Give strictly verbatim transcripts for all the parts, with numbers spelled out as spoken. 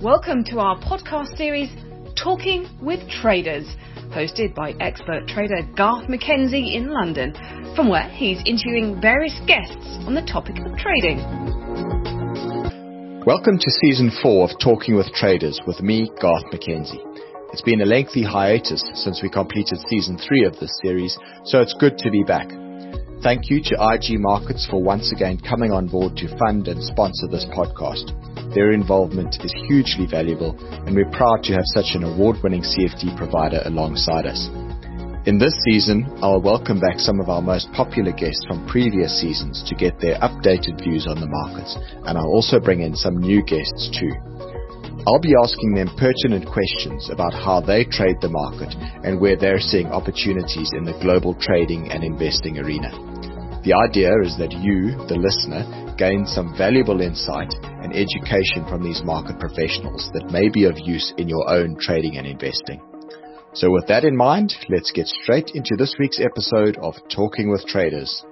Welcome to our podcast series, Talking with Traders, hosted by expert trader Garth McKenzie in London, from where he's interviewing various guests on the topic of trading. Welcome to Season four of Talking with Traders with me, Garth McKenzie. It's been a lengthy hiatus since we completed Season three of this series, so it's good to be back. Thank you to I G Markets for once again coming on board to fund and sponsor this podcast. Their involvement is hugely valuable, and we're proud to have such an award-winning C F D provider alongside us. In this season, I'll welcome back some of our most popular guests from previous seasons to get their updated views on the markets, and I'll also bring in some new guests too. I'll be asking them pertinent questions about how they trade the market and where they're seeing opportunities in the global trading and investing arena. The idea is that you, the listener, gain some valuable insight and education from these market professionals that may be of use in your own trading and investing. So with that in mind, let's get straight into this week's episode of Talking with Traders.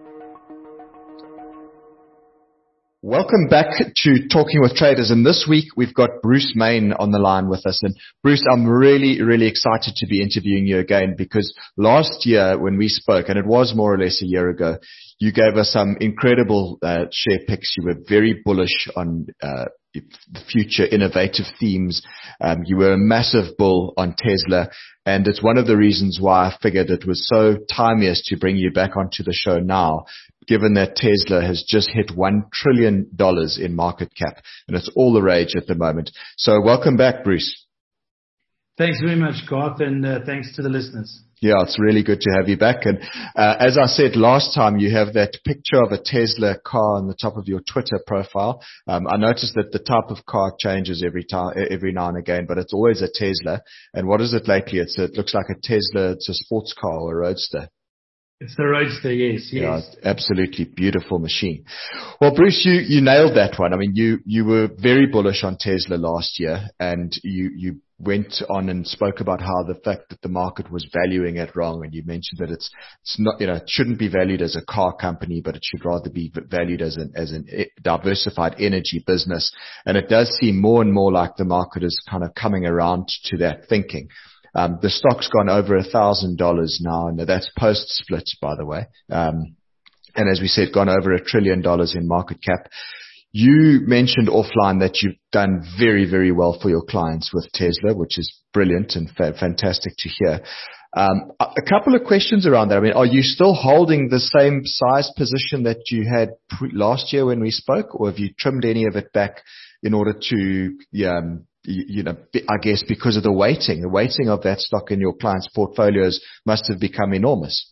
Welcome back to Talking with Traders, and this week we've got Bruce Main on the line with us. And Bruce, I'm really, really excited to be interviewing you again, because last year when we spoke, and it was more or less a year ago, you gave us some incredible uh, share picks. You were very bullish on uh, the future innovative themes. Um, you were a massive bull on Tesla, and it's one of the reasons why I figured it was so timeous to bring you back onto the show now, given that Tesla has just hit one trillion dollars in market cap, and it's all the rage at the moment. So welcome back, Bruce. Thanks very much, Garth, and uh, thanks to the listeners. Yeah, it's really good to have you back. And uh, as I said last time, you have that picture of a Tesla car on the top of your Twitter profile. Um, I noticed that the type of car changes every time, every now and again, but it's always a Tesla. And what is it lately? It's a, it looks like a Tesla. It's a sports car or a roadster. It's the Roadster, yes, yes. Yeah, absolutely beautiful machine. Well, Bruce, you, you nailed that one. I mean, you, you were very bullish on Tesla last year, and you, you went on and spoke about how the fact that the market was valuing it wrong, and you mentioned that it's, it's not, you know, it shouldn't be valued as a car company, but it should rather be valued as an, as an diversified energy business. And it does seem more and more like the market is kind of coming around to that thinking. Um, the stock's gone over a thousand dollars now, and that's post-split, by the way. Um, and as we said, gone over a trillion dollars in market cap. You mentioned offline that you've done very, very well for your clients with Tesla, which is brilliant and fa- fantastic to hear. Um, a couple of questions around that. I mean, are you still holding the same size position that you had pre- last year when we spoke, or have you trimmed any of it back in order to, um, you know, I guess because of the weighting, the weighting of that stock in your clients' portfolios must have become enormous?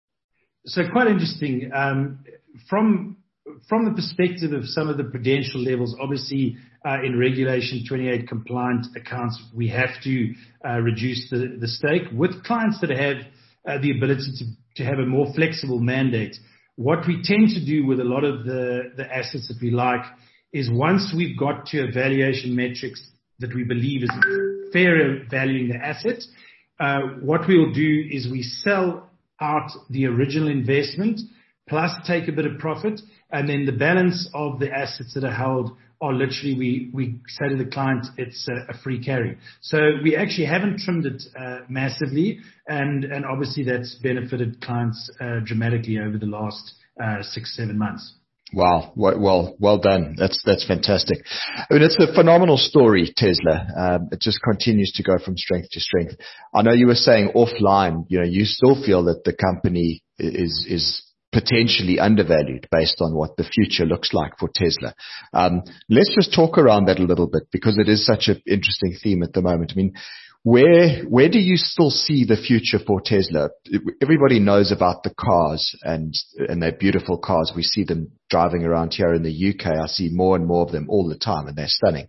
So quite interesting. Um, from from the perspective of some of the prudential levels, obviously uh, in Regulation twenty-eight compliant accounts, we have to uh, reduce the, the stake. With clients that have uh, the ability to, to have a more flexible mandate, what we tend to do with a lot of the, the assets that we like is once we've got to a valuation metrics that we believe is fairer valuing the asset, uh, what we'll do is we sell out the original investment plus take a bit of profit, and then the balance of the assets that are held are literally, we, we say to the client, it's a, a free carry. So we actually haven't trimmed it uh, massively, and, and obviously that's benefited clients uh, dramatically over the last uh, six, seven months. Wow. Well, well done. That's, that's fantastic. I mean, it's a phenomenal story, Tesla. Um, it just continues to go from strength to strength. I know you were saying offline, you know, you still feel that the company is, is potentially undervalued based on what the future looks like for Tesla. Um, let's just talk around that a little bit, because it is such an interesting theme at the moment. I mean, Where where do you still see the future for Tesla? Everybody knows about the cars, and and they're beautiful cars. We see them driving around here in the U K. I see more and more of them all the time, and they're stunning.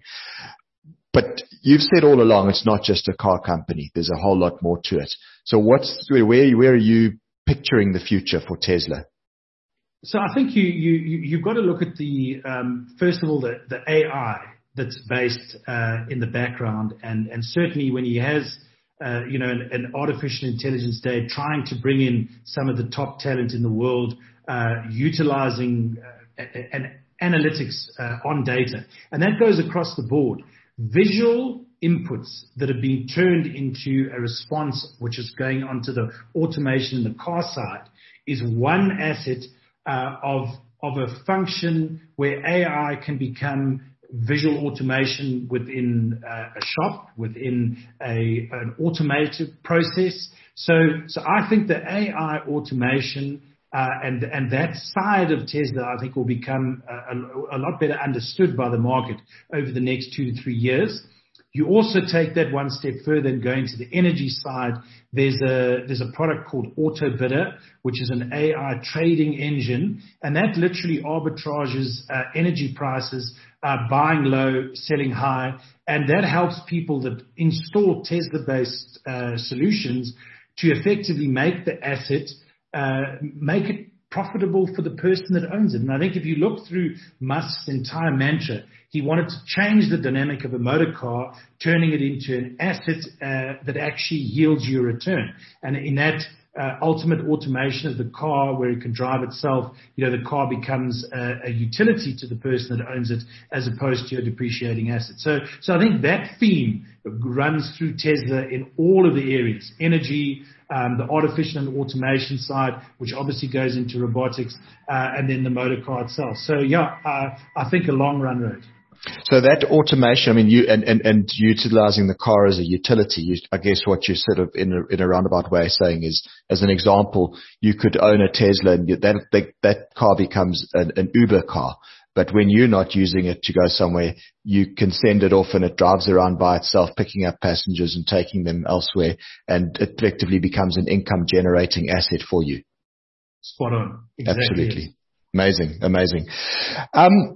But you've said all along it's not just a car company. There's a whole lot more to it. So what's where where are you picturing the future for Tesla? So I think you you you've got to look at the um, first of all the the A I that's based uh, in the background, and, and certainly when he has, uh, you know, an, an artificial intelligence day, trying to bring in some of the top talent in the world, uh, utilizing uh, an analytics uh, on data, and that goes across the board. visual inputs that are being turned into a response which is going onto the automation in the car side is one asset uh, of of a function where A I can become visual automation within uh, a shop, within a an automated process. So, so I think the A I automation uh, and and that side of Tesla, I think, will become a, a, a lot better understood by the market over the next two to three years. You also take that one step further and go into the energy side. There's a there's a product called AutoBidder, which is an A I trading engine, and that literally arbitrages uh, energy prices, uh, buying low, selling high, and that helps people that install Tesla-based uh, solutions to effectively make the asset, uh, make it profitable for the person that owns it. And I think if you look through Musk's entire mantra, he wanted to change the dynamic of a motor car, turning it into an asset uh, that actually yields you a return. And in that uh, ultimate automation of the car where it can drive itself, you know, the car becomes a, a utility to the person that owns it as opposed to a depreciating asset. So, so I think that theme runs through Tesla in all of the areas: energy, Um, the artificial and automation side, which obviously goes into robotics, uh, and then the motor car itself. So, yeah, uh, I think a long run road. So that automation, I mean, you and, and, and utilizing the car as a utility, you, I guess what you're sort of in a, in a roundabout way saying is, as an example, you could own a Tesla and you, that, that, that car becomes an, an Uber car. But when you're not using it to go somewhere, you can send it off and it drives around by itself, picking up passengers and taking them elsewhere, and it effectively becomes an income generating asset for you. Spot on. Exactly. Absolutely. Amazing. Amazing. Um,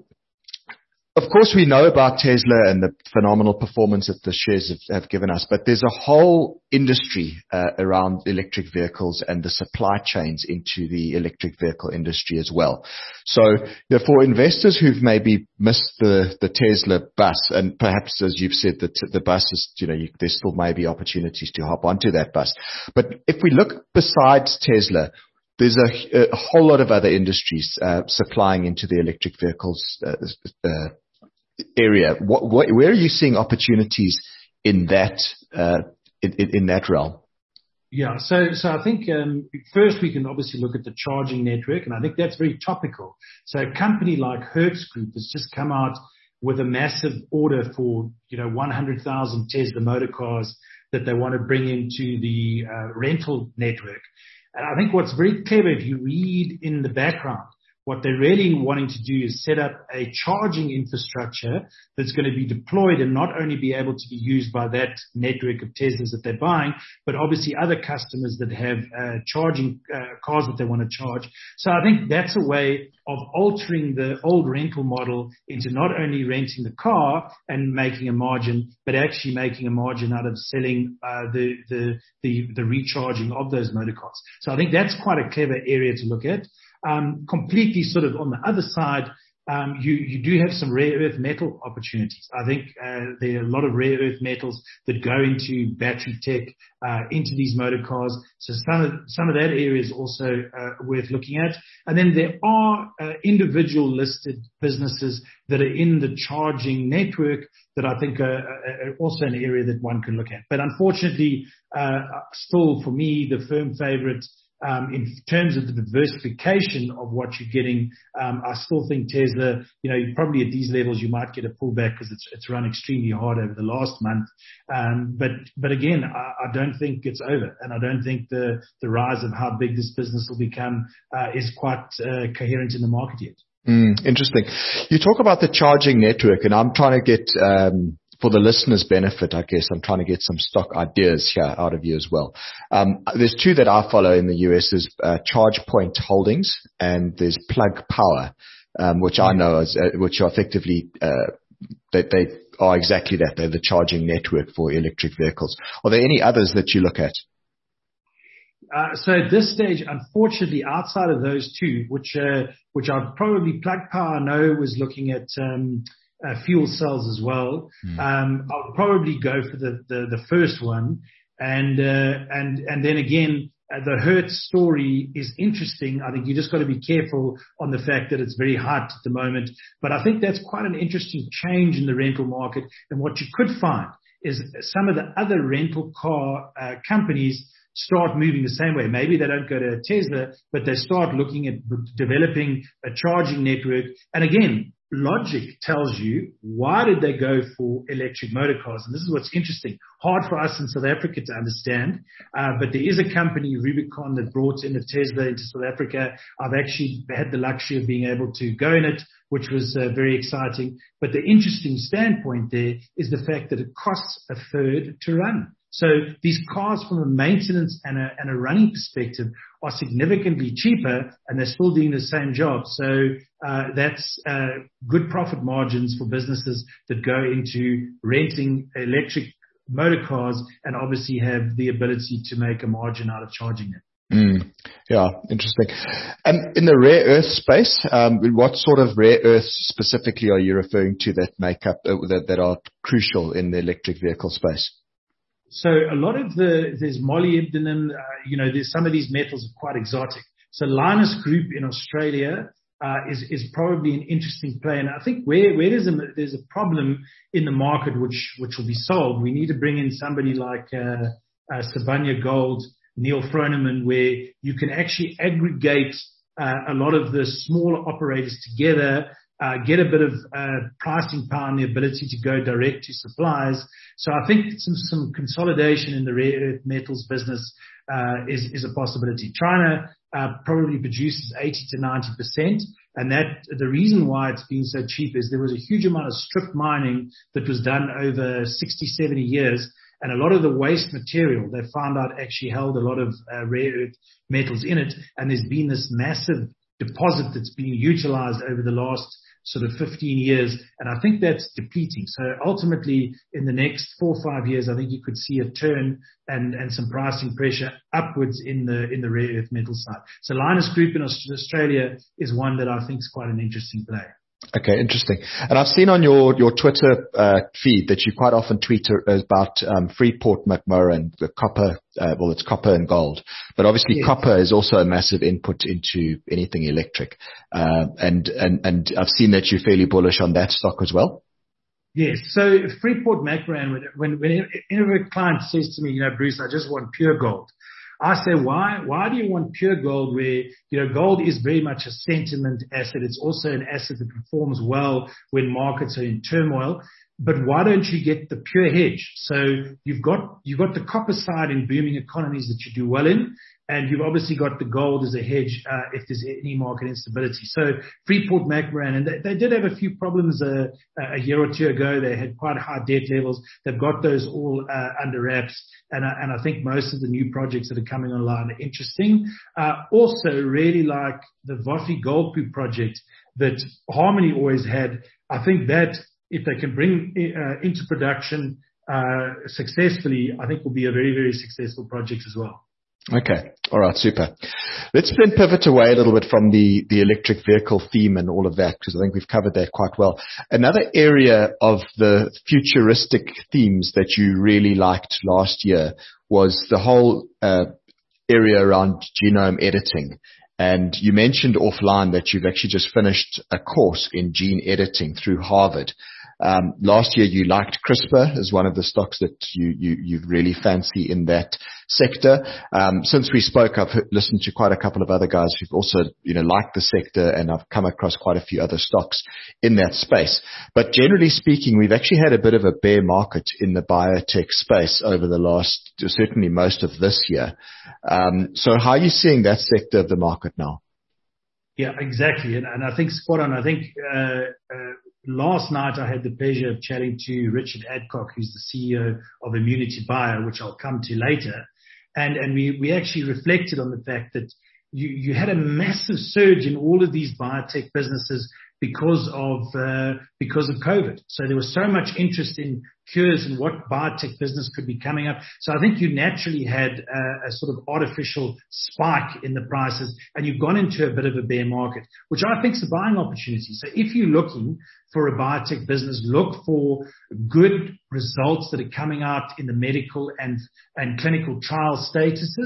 Of course, we know about Tesla and the phenomenal performance that the shares have, have given us, but there's a whole industry uh, around electric vehicles and the supply chains into the electric vehicle industry as well. So, you know, for investors who've maybe missed the, the Tesla bus, and perhaps, as you've said, the, the bus is, you know, you, there's still maybe opportunities to hop onto that bus. But if we look besides Tesla, there's a, a whole lot of other industries uh, supplying into the electric vehicles uh, uh, area. What, what, where are you seeing opportunities in that uh, in, in that realm? Yeah, so so I think um, first we can obviously look at the charging network, and I think that's very topical. So a company like Hertz Group has just come out with a massive order for, you know, one hundred thousand Tesla motor cars that they want to bring into the uh, rental network. And I think what's very clever, if you read in the background, what they're really wanting to do is set up a charging infrastructure that's going to be deployed and not only be able to be used by that network of Teslas that they're buying, but obviously other customers that have uh, charging uh, cars that they want to charge. So I think that's a way of altering the old rental model into not only renting the car and making a margin, but actually making a margin out of selling uh, the, the, the, the recharging of those motor cars. So I think that's quite a clever area to look at. Um, completely sort of on the other side, um, you, you do have some rare earth metal opportunities. I think uh, there are a lot of rare earth metals that go into battery tech, uh, into these motor cars. So some of, some of that area is also uh, worth looking at. And then there are uh, individual listed businesses that are in the charging network that I think are, are also an area that one can look at. But unfortunately, uh, still for me, the firm favorite Um, in terms of the diversification of what you're getting, um, I still think Tesla, you know, probably at these levels you might get a pullback because it's it's run extremely hard over the last month. Um, but but again, I, I don't think it's over, and I don't think the the rise of how big this business will become uh, is quite uh, coherent in the market yet. Mm, interesting. You talk about the charging network, and I'm trying to get. Um For the listeners' benefit, I guess I'm trying to get some stock ideas here out of you as well. Um, there's two that I follow in the U S. There's uh, ChargePoint Holdings and there's Plug Power, um, which I know as uh, which are effectively uh, they, they are exactly that. They're the charging network for electric vehicles. Are there any others that you look at? Uh, so at this stage, unfortunately, outside of those two, which uh, which I'd probably Plug Power I know was looking at. Um, Uh, fuel cells as well. Mm. Um, I'll probably go for the, the, the first one. And, uh, and, and then again, uh, the Hertz story is interesting. I think you just got to be careful on the fact that it's very hot at the moment. But I think that's quite an interesting change in the rental market. And what you could find is some of the other rental car uh, companies start moving the same way. Maybe they don't go to Tesla, but they start looking at developing a charging network. And again, logic tells you, why did they go for electric motor cars? And this is what's interesting. Hard for us in South Africa to understand, uh, but there is a company, Rubicon, that brought in a Tesla into South Africa. I've actually had the luxury of being able to go in it, which was uh, very exciting. But the interesting standpoint there is the fact that it costs a third to run. So these cars, from a maintenance and a, and a running perspective, are significantly cheaper, and they're still doing the same job. So uh, that's uh, good profit margins for businesses that go into renting electric motor cars and obviously have the ability to make a margin out of charging them. Mm, yeah, interesting. And in the rare earth space, um, what sort of rare earths specifically are you referring to that make up uh, that, that are crucial in the electric vehicle space? So a lot of the, there's molybdenum, uh, you know, there's some of these metals are quite exotic. So Linus Group in Australia uh, is, is probably an interesting play. And I think where, where there's a, there's a problem in the market which, which will be solved, we need to bring in somebody like uh, uh, Sibanye Gold, Neil Froneman, where you can actually aggregate uh, a lot of the smaller operators together, Uh, get a bit of uh, pricing power and the ability to go direct to suppliers. So I think some, some consolidation in the rare earth metals business uh, is, is a possibility. China uh, probably produces eighty to ninety percent, and that the reason why it's been so cheap is there was a huge amount of strip mining that was done over sixty, seventy years, and a lot of the waste material they found out actually held a lot of uh, rare earth metals in it, and there's been this massive deposit that's been utilized over the last sort of fifteen years, and I think that's depleting. So ultimately, in the next four or five years, I think you could see a turn and, and some pricing pressure upwards in the in the rare earth metal side. So Linus Group in Australia is one that I think is quite an interesting play. Okay, interesting. And I've seen on your, your Twitter uh, feed that you quite often tweet about um, Freeport-McMoRan, the copper, uh, well, it's copper and gold. But obviously yes. Copper is also a massive input into anything electric. Uh, and, and, and I've seen that you're fairly bullish on that stock as well. Yes. So Freeport-McMoRan, when, whenever a client says to me, you know, Bruce, I just want pure gold, I say, why, why do you want pure gold where, you know, gold is very much a sentiment asset. It's also an asset that performs well when markets are in turmoil. But why don't you get the pure hedge? So you've got, you've got the copper side in booming economies that you do well in. And you've obviously got the gold as a hedge uh, if there's any market instability. So Freeport-McMoRan, and they, they did have a few problems uh, a year or two ago. They had quite high debt levels. They've got those all uh, under wraps. And, uh, and I think most of the new projects that are coming online are interesting. Uh, also, really like the Wafi-Golpu project that Harmony always had. I think that if they can bring uh, into production uh, successfully, I think will be a very, very successful project as well. Okay. All right. Super. Let's then pivot away a little bit from the, the electric vehicle theme and all of that, because I think we've covered that quite well. Another area of the futuristic themes that you really liked last year was the whole uh, area around genome editing. And you mentioned offline that you've actually just finished a course in gene editing through Harvard. Um, last year you liked CRISPR as one of the stocks that you, you, you really fancy in that sector. Um, since we spoke, I've listened to quite a couple of other guys who've also, you know, liked the sector, and I've come across quite a few other stocks in that space. But generally speaking, we've actually had a bit of a bear market in the biotech space over the last, certainly most of this year. Um, so how are you seeing that sector of the market now? Yeah, exactly. And, and I think spot on. I think, uh, uh, last night I had the pleasure of chatting to Richard Adcock, who's the C E O of Immunity Bio, which I'll come to later. And, and we, we actually reflected on the fact that you, you had a massive surge in all of these biotech businesses because of, uh, because of COVID. So there was so much interest in cures and what biotech business could be coming up. So I think you naturally had a, a sort of artificial spike in the prices, and you've gone into a bit of a bear market, which I think is a buying opportunity. So if you're looking for a biotech business, look for good results that are coming out in the medical and, and clinical trial statuses.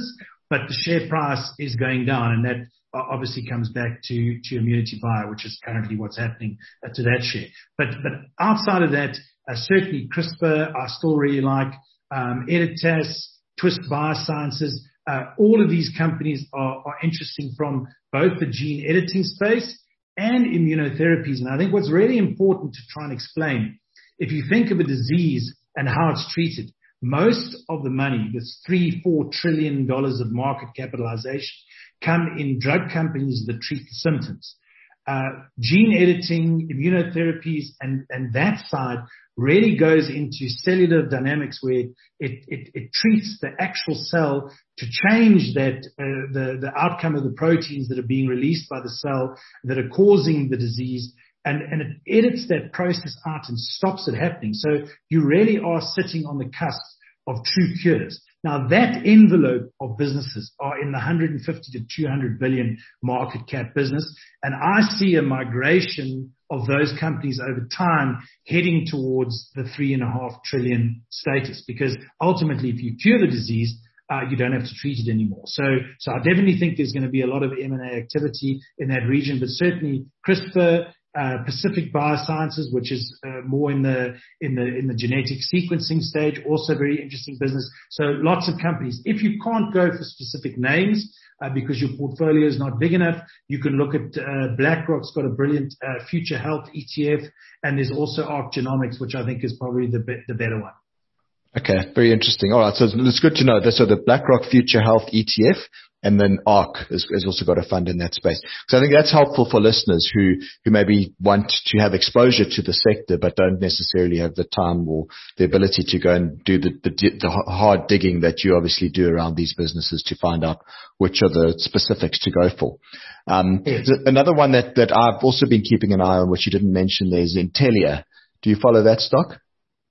but the share price is going down, and that obviously comes back to, to ImmunityBio, which is currently what's happening uh, to that share. But, but outside of that, uh, certainly CRISPR, I still really like, um, Editas, Twist Biosciences, uh, all of these companies are, are interesting from both the gene editing space and immunotherapies. And I think what's really important to try and explain, if you think of a disease and how it's treated, most of the money, this three, four trillion dollars of market capitalization, come in drug companies that treat the symptoms. Uh, gene editing, immunotherapies, and, and that side really goes into cellular dynamics where it, it, it treats the actual cell to change that, uh, the, the outcome of the proteins that are being released by the cell that are causing the disease. And, and it edits that process out and stops it happening. So you really are sitting on the cusp of true cures. Now that envelope of businesses are in the one hundred fifty to two hundred billion market cap business. And I see a migration of those companies over time heading towards the three and a half trillion status, because ultimately if you cure the disease, Uh, you don't have to treat it anymore. So, so I definitely think there's going to be a lot of M and A activity in that region, but certainly CRISPR, uh, Pacific Biosciences, which is uh, more in the, in the, in the genetic sequencing stage, also very interesting business. So lots of companies. If you can't go for specific names, uh, because your portfolio is not big enough, you can look at, uh, BlackRock's got a brilliant, uh, future health E T F, and there's also Arc Genomics, which I think is probably the, be- the better one. Okay, very interesting. All right, so it's good to know that. So the BlackRock Future Health E T F, and then ARC has, has also got a fund in that space. So I think that's helpful for listeners who, who maybe want to have exposure to the sector, but don't necessarily have the time or the ability to go and do the, the, the hard digging that you obviously do around these businesses to find out which are the specifics to go for. Um, yes. Another one that, that I've also been keeping an eye on, which you didn't mention there, is Intelia. Do you follow that stock?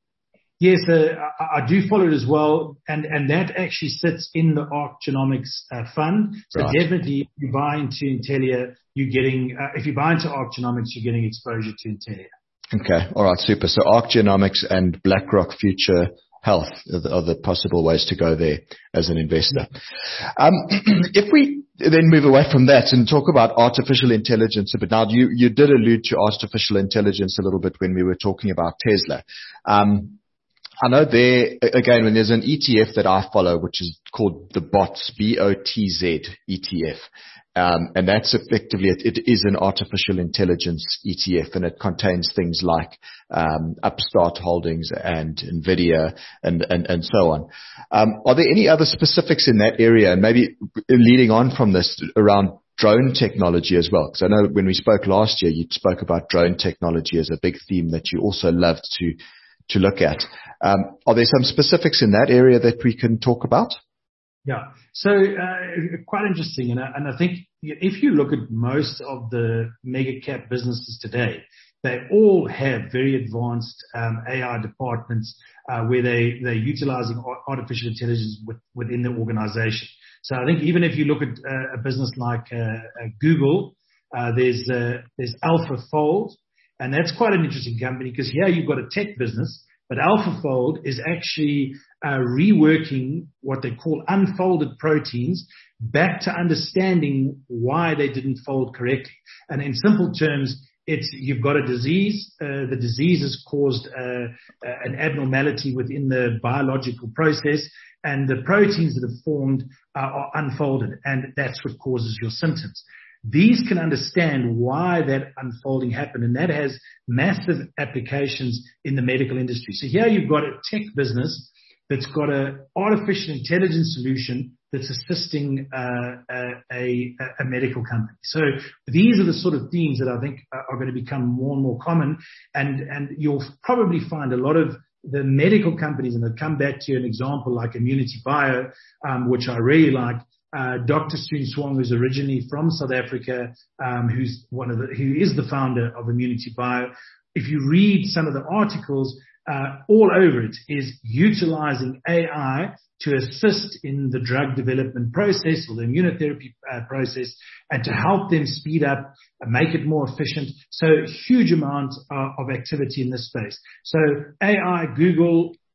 Yes, uh, I, I do follow it as well, and, and that actually sits in the Arc Genomics uh, fund. So right. Definitely, if you buy into Intelia, you're getting. Uh, if you buy into Arc Genomics, you're getting exposure to Intelia. Okay, all right, super. So Arc Genomics and BlackRock Future Health are the, are the possible ways to go there as an investor. Um, if we then move away from that and talk about artificial intelligence a bit. Now, you you did allude to artificial intelligence a little bit when we were talking about Tesla. Um, I know there, again, when there's an E T F that I follow, which is called the B O T Z, B O T Z E T F. Um, and that's effectively, it, it is an artificial intelligence E T F, and it contains things like, um, Upstart Holdings and NVIDIA and, and, and so on. Um, are there any other specifics in that area? And maybe leading on from this around drone technology as well, because I know when we spoke last year, you spoke about drone technology as a big theme that you also loved to, to look at. Um, are there some specifics in that area that we can talk about? Yeah. So, uh, quite interesting. And I, and I think if you look at most of the mega cap businesses today, they all have very advanced, um, A I departments, uh, where they, they're utilizing artificial intelligence with, within the organization. So I think even if you look at uh, a business like, uh, uh Google, uh, there's, uh, there's AlphaFold, and that's quite an interesting company because here you've got a tech business. But AlphaFold is actually uh, reworking what they call unfolded proteins back to understanding why they didn't fold correctly. And in simple terms, it's you've got a disease. Uh, the disease has caused uh, uh, an abnormality within the biological process, and the proteins that have formed uh, are unfolded, and that's what causes your symptoms. These can understand why that unfolding happened, and that has massive applications in the medical industry. So here you've got a tech business that's got an artificial intelligence solution that's assisting uh, a, a, a medical company. So these are the sort of themes that I think are going to become more and more common, and, and you'll probably find a lot of the medical companies, and I'll come back to an example like ImmunityBio, um, which I really like. Uh, Doctor Soon Swong, who's originally from South Africa, um, who's one of the, who is the founder of ImmunityBio. If you read some of the articles, uh, all over it is utilizing A I to assist in the drug development process or the immunotherapy uh, process, and to help them speed up and make it more efficient. So huge amount uh, of activity in this space. So A I, Google,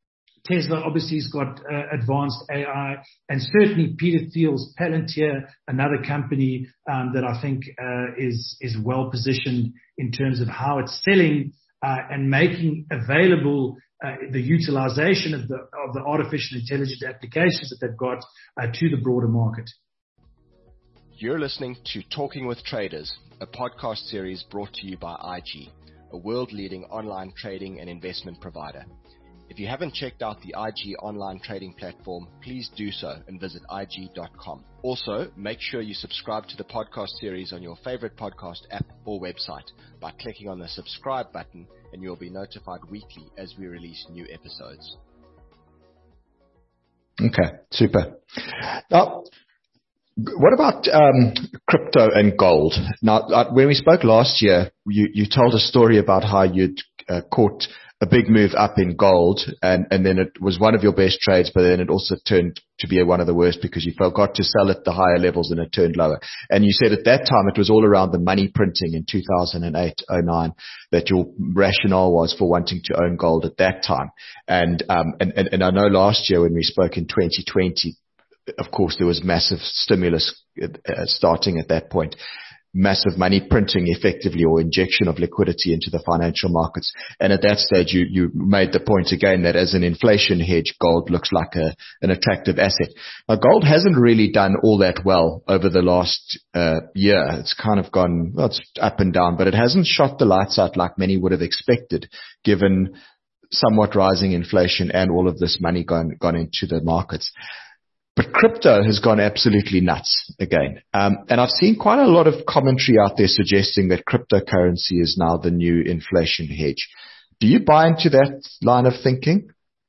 Tesla obviously has got uh, advanced A I, and certainly Peter Thiel's Palantir, another company um, that I think uh, is is well positioned in terms of how it's selling uh, and making available uh, the utilization of the of the artificial intelligence applications that they've got uh, to the broader market. You're listening to Talking with Traders, a podcast series brought to you by I G, a world-leading online trading and investment provider. If you haven't checked out the I G online trading platform, please do so and visit I G dot com. Also, make sure you subscribe to the podcast series on your favorite podcast app or website by clicking on the subscribe button, and you'll be notified weekly as we release new episodes. Okay, super. Now, what about um, crypto and gold? Now, when we spoke last year, you, you told a story about how you'd uh, caught a big move up in gold, and, and then it was one of your best trades, but then it also turned to be one of the worst because you forgot to sell at the higher levels and it turned lower. And you said at that time it was all around the money printing in two thousand eight oh nine that your rationale was for wanting to own gold at that time. And, um, and, and, and I know last year when we spoke in twenty twenty, of course, there was massive stimulus uh, starting at that point. Massive money printing effectively, or injection of liquidity into the financial markets. And at that stage, you, you made the point again that as an inflation hedge, gold looks like a, an attractive asset. Now, gold hasn't really done all that well over the last uh, year. It's kind of gone, well, it's up and down, but it hasn't shot the lights out like many would have expected, given somewhat rising inflation and all of this money gone, gone into the markets. But crypto has gone absolutely nuts again. Um, and I've seen quite a lot of commentary out there suggesting that cryptocurrency is now the new inflation hedge. Do you buy into that line of thinking?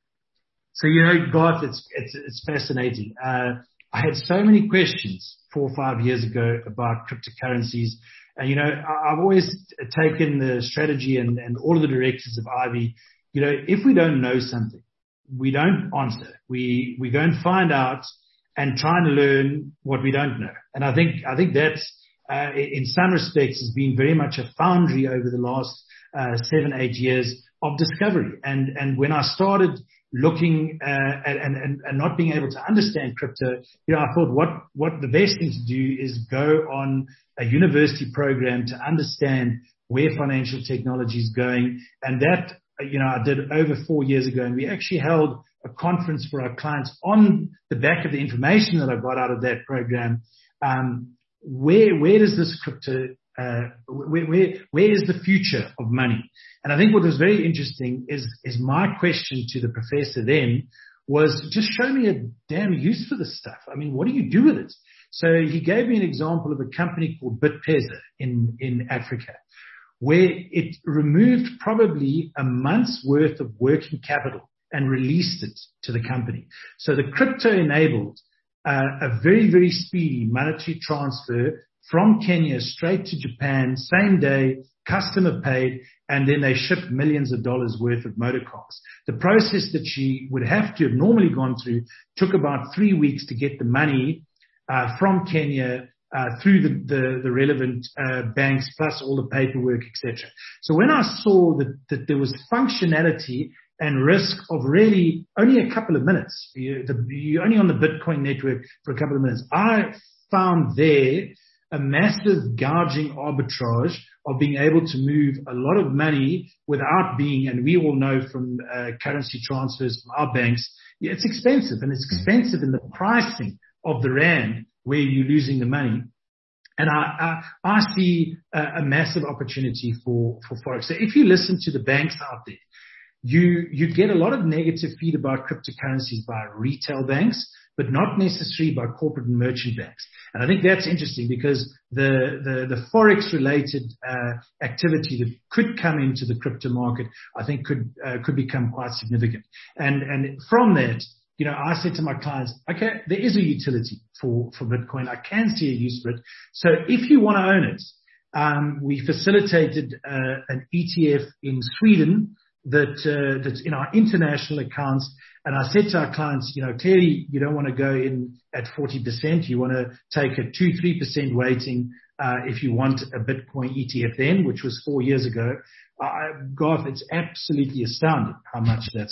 So, you know, Garth, it's, it's, it's fascinating. Uh, I had so many questions four or five years ago about cryptocurrencies. And, you know, I've always taken the strategy, and, and all of the directors of Ivy, you know, if we don't know something, we don't answer. We, we go and find out and try and learn what we don't know. And I think, I think that's, uh, in some respects has been very much a foundry over the last, uh, seven, eight years of discovery. And, and when I started looking, uh, at, and, and, and not being able to understand crypto, you know, I thought what, what the best thing to do is go on a university program to understand where financial technology is going. And that, you know, I did over four years ago, and we actually held a conference for our clients on the back of the information that I got out of that program. Um, where, where does this crypto, uh, where, where, where is the future of money? And I think what was very interesting is, is my question to the professor then was, just show me a damn use for this stuff. I mean, what do you do with it? So he gave me an example of a company called BitPesa in, in Africa, where it removed probably a month's worth of working capital and released it to the company. So the crypto enabled uh, a very, very speedy monetary transfer from Kenya straight to Japan, same day, customer paid, and then they shipped millions of dollars worth of motor cars. The process that she would have to have normally gone through took about three weeks to get the money uh, from Kenya Uh, through the, the, the relevant uh, banks, plus all the paperwork, et cetera. So when I saw that, that there was functionality and risk of really only a couple of minutes, you, the, you're only on the Bitcoin network for a couple of minutes, I found there a massive gouging arbitrage of being able to move a lot of money without being, and we all know from uh, currency transfers from our banks, yeah, it's expensive, and it's expensive in the pricing of the rand, where you're losing the money. And I, I, I see a, a massive opportunity for, for Forex. So if you listen to the banks out there, you, you get a lot of negative feed about cryptocurrencies by retail banks, but not necessarily by corporate and merchant banks. And I think that's interesting because the, the, the Forex related, uh, activity that could come into the crypto market, I think could, uh, could become quite significant. And, and from that, you know, I said to my clients, okay, there is a utility for, for Bitcoin. I can see a use for it. So if you want to own it, um, we facilitated uh, an E T F in Sweden that uh, that's in our international accounts. And I said to our clients, you know, clearly you don't want to go in at forty percent. You want to take a two, three percent weighting uh, if you want a Bitcoin E T F then, which was four years ago. Uh, Garth, it's absolutely astounding how much that's got.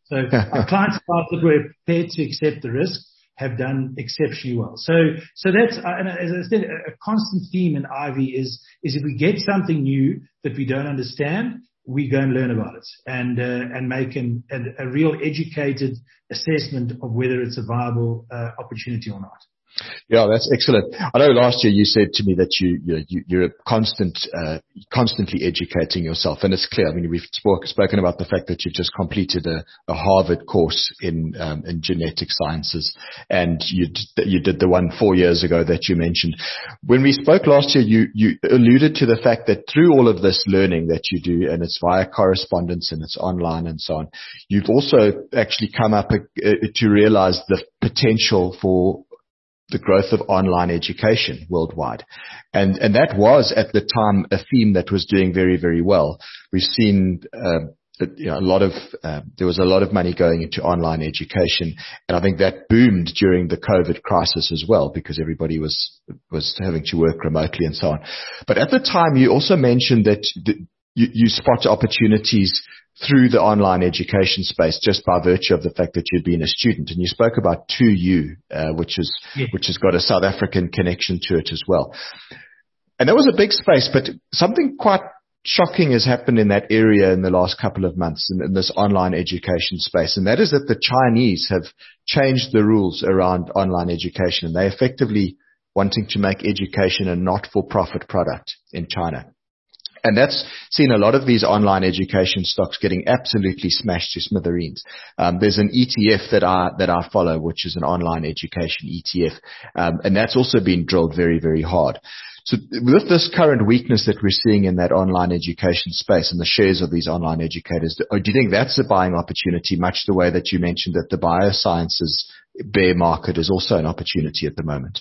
So our clients that were prepared to accept the risk have done exceptionally well. So, so that's, uh, and as I said, a, a constant theme in Ivy is, is if we get something new that we don't understand, we go and learn about it and, uh, and make an, an, a real educated assessment of whether it's a viable, uh, opportunity or not. Yeah, that's excellent. I know last year you said to me that you, you, you you're a constant, uh, constantly educating yourself, and it's clear. I mean, we've spoke, spoken about the fact that you've just completed a, a Harvard course in um, in genetic sciences, and you you did the one four years ago that you mentioned. When we spoke last year, you you alluded to the fact that through all of this learning that you do, and it's via correspondence and it's online and so on, you've also actually come up uh, to realize the potential for the growth of online education worldwide. And, and that was at the time a theme that was doing very, very well. We've seen, uh, you know, a lot of, uh, there was a lot of money going into online education. And I think that boomed during the COVID crisis as well, because everybody was, was having to work remotely and so on. But at the time, you also mentioned that the, you, you spot opportunities through the online education space just by virtue of the fact that you'd been a student. And you spoke about two U, uh, which is, yeah. which has got a South African connection to it as well. And that was a big space, but something quite shocking has happened in that area in the last couple of months in, in this online education space. And that is that the Chinese have changed the rules around online education, and they're effectively wanting to make education a not-for-profit product in China. And that's seen a lot of these online education stocks getting absolutely smashed to smithereens. Um, there's an E T F that I, that I follow, which is an online education E T F. Um, and that's also been drilled very, very hard. So with this current weakness that we're seeing in that online education space and the shares of these online educators, do you think that's a buying opportunity, much the way that you mentioned that the biosciences bear market is also an opportunity at the moment?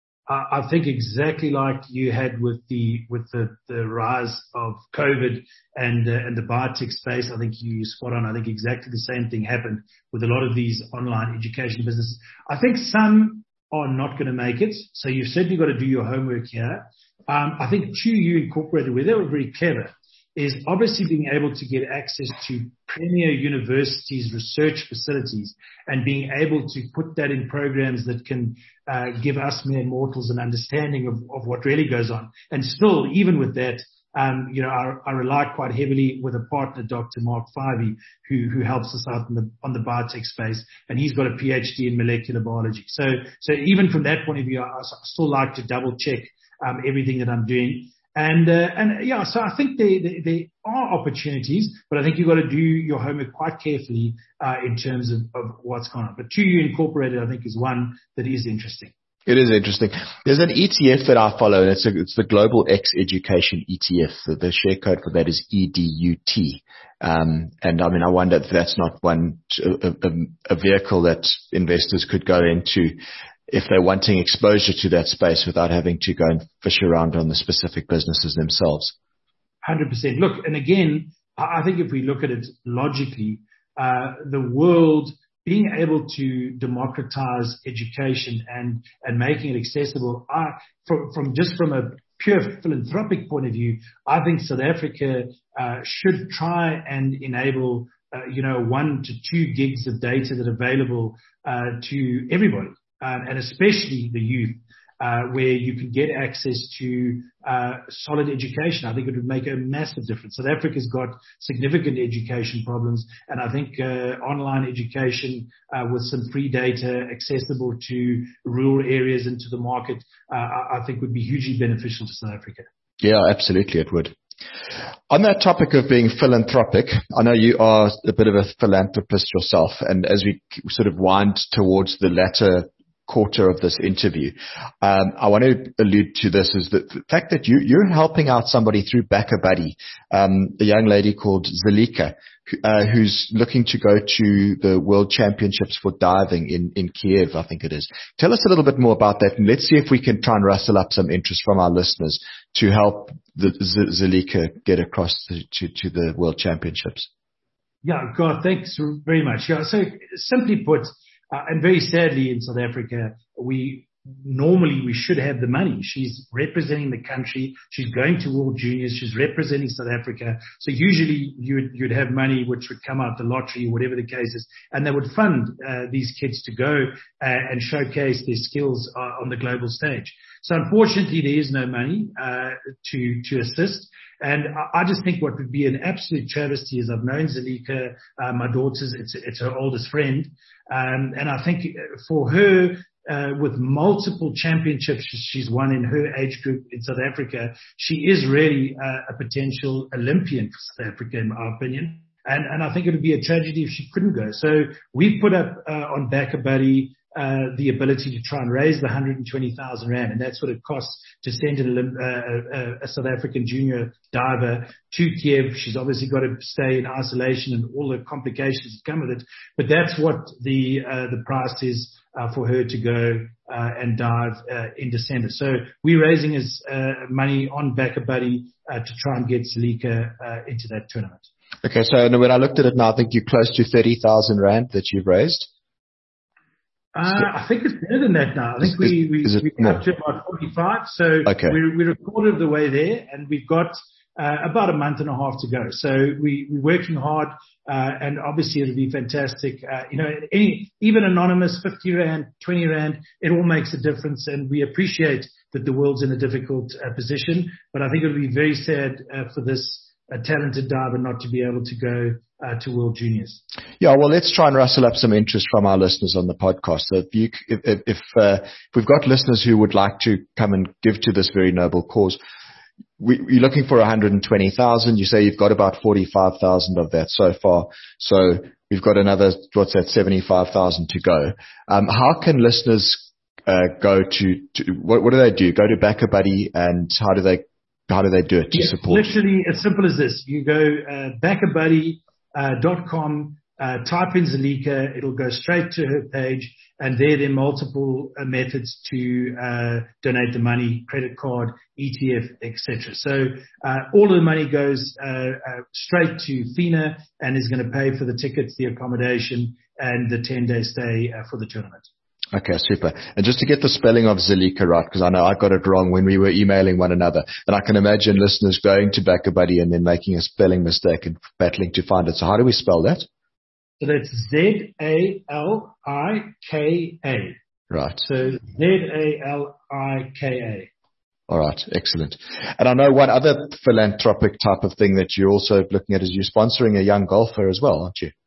I think exactly like you had with the with the, the rise of COVID and uh, and the biotech space. I think you spot on. I think exactly the same thing happened with a lot of these online education businesses. I think some are not going to make it, so you've certainly got to do your homework here. Um, I think two U Incorporated, where they were very clever, is obviously being able to get access to premier universities' research facilities and being able to put that in programs that can uh, give us mere mortals an understanding of, of what really goes on. And still, even with that, um, you know, I, I rely quite heavily with a partner, Doctor Mark Fyvie, who, who helps us out in the, on the biotech space, and he's got a P H D in molecular biology. So, so even from that point of view, I, I still like to double check um, everything that I'm doing. And, uh, and yeah, so I think there, there, there are opportunities, but I think you've got to do your homework quite carefully, uh, in terms of, of what's going on. But two U Incorporated, I think, is one that is interesting. It is interesting. There's an E T F that I follow, and it's a, it's the Global X Education E T F. The, the share code for that is E D U T. Um, and I mean, I wonder if that's not one, a, a, a vehicle that investors could go into if they're wanting exposure to that space without having to go and fish around on the specific businesses themselves. one hundred percent. Look, and again, I think if we look at it logically, uh, the world being able to democratize education and, and making it accessible, I, from, from just from a pure philanthropic point of view, I think South Africa uh, should try and enable, uh, you know, one to two gigs of data that are available uh, to everybody. Uh, and especially the youth, uh, where you can get access to uh, solid education. I think it would make a massive difference. South Africa's got significant education problems, and I think uh, online education uh, with some free data accessible to rural areas and to the market, uh, I think would be hugely beneficial to South Africa. Yeah, absolutely it would. On that topic of being philanthropic, I know you are a bit of a philanthropist yourself, and as we sort of wind towards the latter quarter of this interview, um, I want to allude to this is the fact that you, you're helping out somebody through BackaBuddy, um, a young lady called Zalika, uh, who's looking to go to the World Championships for diving in, in Kiev, I think it is. Tell us a little bit more about that, and let's see if we can try and rustle up some interest from our listeners to help the Z- Zalika get across to, to, to the World Championships. Yeah, God, thanks very much. Yeah, so simply put, Uh, and very sadly in South Africa, we normally we should have the money. She's representing the country. She's going to World Juniors. She's representing South Africa. So usually you'd, you'd have money which would come out the lottery, whatever the case is, and they would fund uh, these kids to go uh, and showcase their skills uh, on the global stage. So unfortunately, there is no money uh, to to assist. And I, I just think what would be an absolute travesty is I've known Zalika, uh, my daughter's, it's, it's her oldest friend. Um, and I think for her, Uh, with multiple championships she's won in her age group in South Africa, she is really uh, a potential Olympian for South Africa, in my opinion. And, and I think it would be a tragedy if she couldn't go. So we put up uh, on BackaBuddy uh, the ability to try and raise the one hundred twenty thousand rand, and that's what it costs to send an, uh, a, a South African junior diver to Kiev. She's obviously got to stay in isolation and all the complications that come with it. But that's what the uh, the price is Uh, for her to go uh, and dive uh, in December. So we're raising his uh, money on BackaBuddy uh, to try and get Zalika uh, into that tournament. Okay, so when I looked at it now, I think you're close to thirty thousand rand that you've raised. Uh, so, I think it's better than that now. I think is, we, we, we're up to about forty-five. So okay. we're, we're a quarter of the way there, and we've got uh, about a month and a half to go. So we, we're working hard. Uh, and obviously it'll be fantastic. Uh, you know, any, even anonymous fifty rand, twenty rand, it all makes a difference. And we appreciate that the world's in a difficult uh, position, but I think it'll be very sad uh, for this uh, talented diver not to be able to go uh, to World Juniors. Yeah, well, let's try and rustle up some interest from our listeners on the podcast. So if, you, if, if, uh, if we've got listeners who would like to come and give to this very noble cause, We, you're looking for one hundred twenty thousand. You say you've got about forty-five thousand of that so far. So we've got another, what's that, seventy-five thousand to go. Um, how can listeners uh, go to, to what, what do they do? Go to BackaBuddy, and how do they, how do they do it to yeah, support? Literally as simple as this. You go uh, backabuddy dot com, uh, type in Zalika, it'll go straight to her page, and there there are multiple uh, methods to uh, donate the money: credit card, E T F, et cetera. So uh, all of the money goes uh, uh, straight to FINA and is going to pay for the tickets, the accommodation, and the ten-day stay uh, for the tournament. Okay, super. And just to get the spelling of Zalika right, because I know I got it wrong when we were emailing one another, and I can imagine listeners going to BackaBuddy and then making a spelling mistake and battling to find it. So how do we spell that? So that's Z A L I K A. Right. So Z A L I K A. All right. Excellent. And I know one other philanthropic type of thing that you're also looking at is you're sponsoring a young golfer as well, aren't you?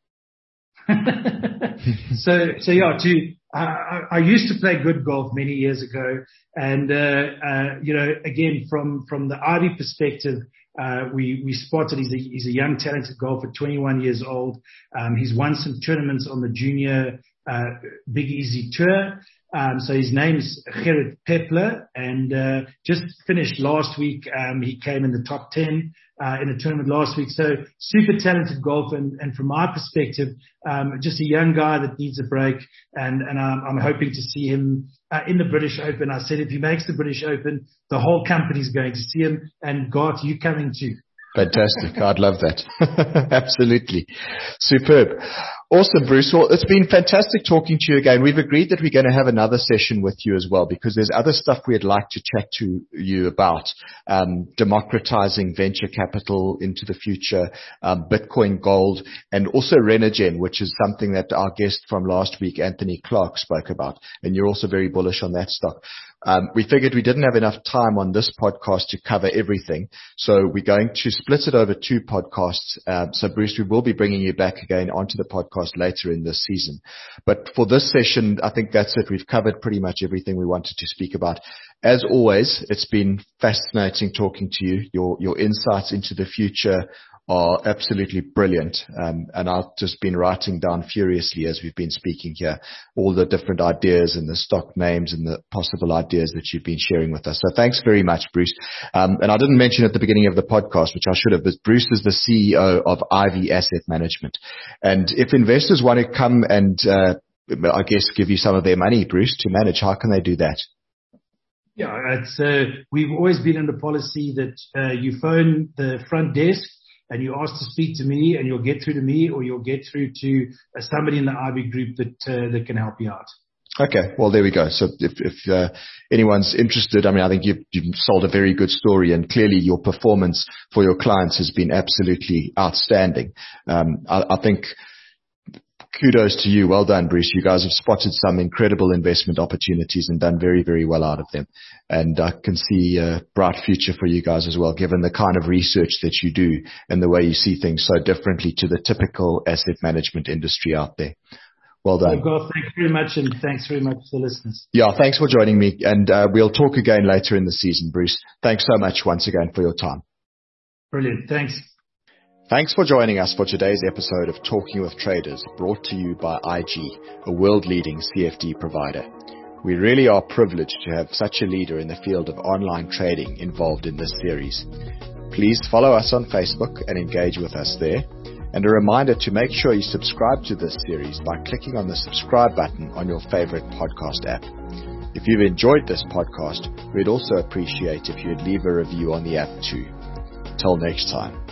so, so yeah, to, I, I used to play good golf many years ago. And, uh, uh, you know, again, from, from the Ivy perspective, Uh, we, we spotted he's a, he's a young, talented golfer, twenty-one years old. Um, he's won some tournaments on the junior, uh, Big Easy Tour. Um, so his name's Gerrit Pepler, and, uh, just finished last week. Um, he came in the top ten, uh, in a tournament last week. So super talented golfer. And, and from my perspective, um, just a young guy that needs a break. And, and I'm, I'm hoping to see him, uh, in the British Open. I said, if he makes the British Open, the whole company's going to see him. And Garth, you coming too. Fantastic. I'd love that. Absolutely. Superb. Awesome, Bruce. Well, it's been fantastic talking to you again. We've agreed that we're going to have another session with you as well, because there's other stuff we'd like to chat to you about. Um, democratizing venture capital into the future, um, Bitcoin gold, and also Renergen, which is something that our guest from last week, Anthony Clark, spoke about. And you're also very bullish on that stock. Um, we figured we didn't have enough time on this podcast to cover everything. So we're going to split it over two podcasts. Um, so Bruce, we will be bringing you back again onto the podcast later in this season. But for this session, I think that's it. We've covered pretty much everything we wanted to speak about. As always, it's been fascinating talking to you. Your, your insights into the future are absolutely brilliant. Um, and I've just been writing down furiously as we've been speaking here, all the different ideas and the stock names and the possible ideas that you've been sharing with us. So thanks very much, Bruce. Um, and I didn't mention at the beginning of the podcast, which I should have, but Bruce is the C E O of Ivy Asset Management. And if investors want to come and, uh, I guess, give you some of their money, Bruce, to manage, how can they do that? Yeah, it's, uh, we've always been under policy that uh, you phone the front desk and you ask to speak to me, and you'll get through to me, or you'll get through to uh, somebody in the Ivy group that uh, that can help you out. Okay, well, there we go. So if, if uh, anyone's interested, I mean, I think you've, you've sold a very good story, and clearly your performance for your clients has been absolutely outstanding. Um, I, I think kudos to you. Well done, Bruce. You guys have spotted some incredible investment opportunities and done very, very well out of them. And I can see a bright future for you guys as well, given the kind of research that you do and the way you see things so differently to the typical asset management industry out there. Well done. Well, Garth, thanks very much, and thanks very much to the listeners. Yeah, thanks for joining me, and uh, we'll talk again later in the season, Bruce. Thanks so much once again for your time. Brilliant. Thanks. Thanks for joining us for today's episode of Talking with Traders, brought to you by I G, a world-leading C F D provider. We really are privileged to have such a leader in the field of online trading involved in this series. Please follow us on Facebook and engage with us there. And a reminder to make sure you subscribe to this series by clicking on the subscribe button on your favorite podcast app. If you've enjoyed this podcast, we'd also appreciate if you'd leave a review on the app too. Till next time.